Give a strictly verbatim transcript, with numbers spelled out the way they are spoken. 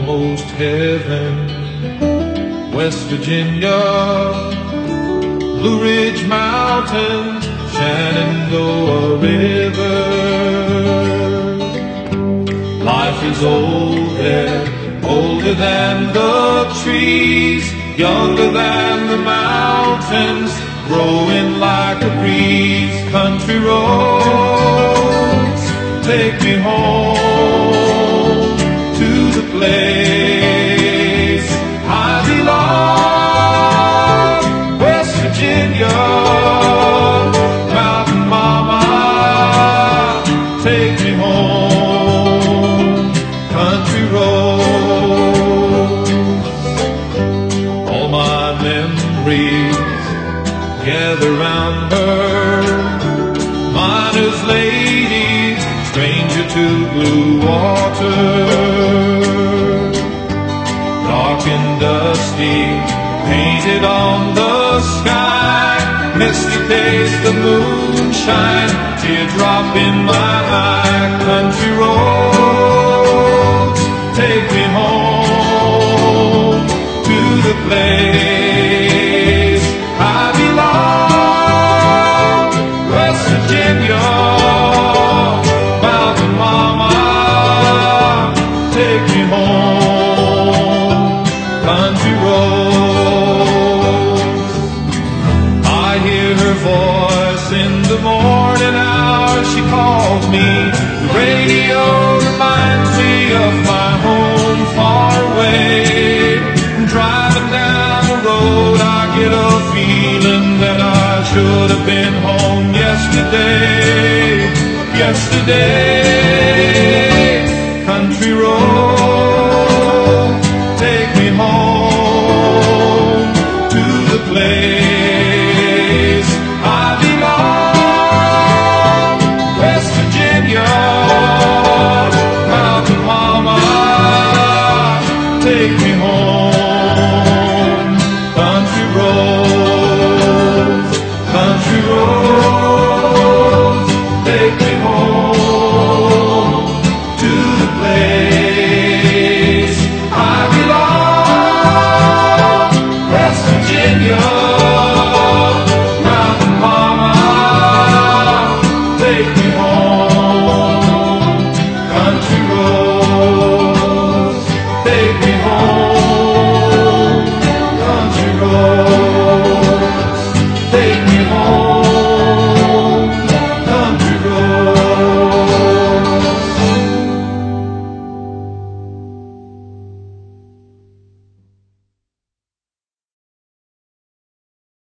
almost heaven. West Virginia, Blue Ridge Mountains, Shenandoah River. Life is old there, older than the trees, younger than the mountains, growing like a breeze. Country roads, take me home to the place I belong. West Virginia, Mountain Mama, take me home. Country roads, all my memories gather round her. Miner's lady, stranger to blue water. Dark and dusty, painted on the sky. Misty taste of moonshine, teardrop in my eye. Country roads, take me home to the place I belong. West Virginia, Mountain Mama, take me home. Country roads, I hear her voice in the morning hour. She calls me. The radio reminds me of my home far away. Driving down the road, I get a feeling that I should have been home yesterday, yesterday.